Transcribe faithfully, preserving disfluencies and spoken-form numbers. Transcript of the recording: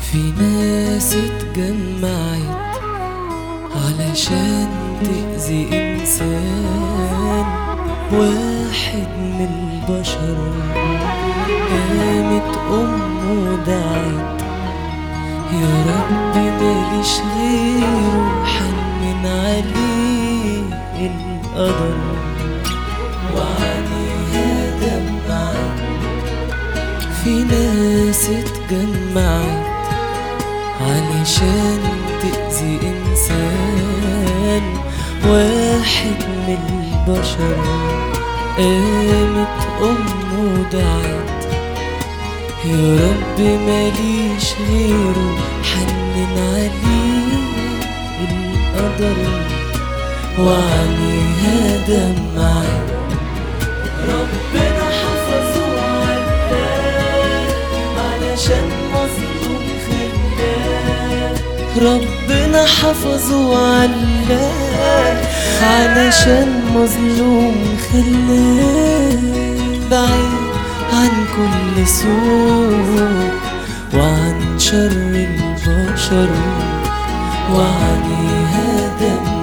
في ناس اتجمعت علشان تأذي إنسان واحد من البشر. قامت أمه ودعت يا رب ماليش غيره، حنن عليه القدر وعليها دمعت. في ناس اتجمعت علشان تأذي إنسان واحد من البشر. قامت أمه ودعت يا رب ماليش غيره، حنن عليه القدر وعليها دمعت. ربنا حفظه وعلاه علشان مظلوم خلاه. ربنا حفظه وعلاه علشان مظلوم خلاه. بعيد عن كل سوء وعن شر البشر وعليها دم